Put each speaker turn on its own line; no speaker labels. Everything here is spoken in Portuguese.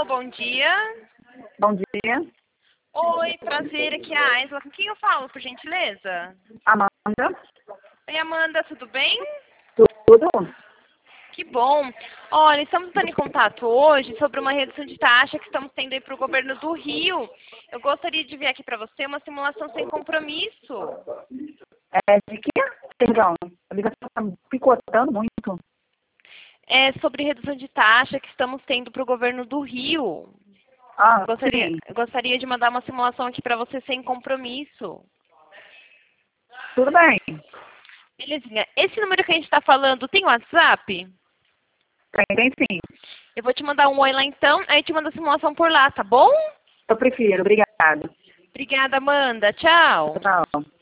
Alô, bom dia.
Bom dia.
Oi, prazer, aqui é a Aisla. Com quem eu falo, por gentileza?
Amanda.
Oi, Amanda, tudo bem?
Tudo?
Que bom. Olha, estamos entrando em contato hoje sobre uma redução de taxa que estamos tendo aí para o governo do Rio. Eu gostaria de ver aqui para você uma simulação sem compromisso.
É de quê? Perdão, a ligação está picotando muito.
É sobre redução de taxa que estamos tendo para o governo do Rio.
Ah, sim.
Eu gostaria de mandar uma simulação aqui para você sem compromisso.
Tudo bem.
Belezinha. Esse número que a gente está falando tem WhatsApp?
Tem sim.
Eu vou te mandar um oi lá então, aí te mando a simulação por lá, tá bom?
Eu prefiro, obrigada.
Obrigada, Amanda. Tchau.
Tchau.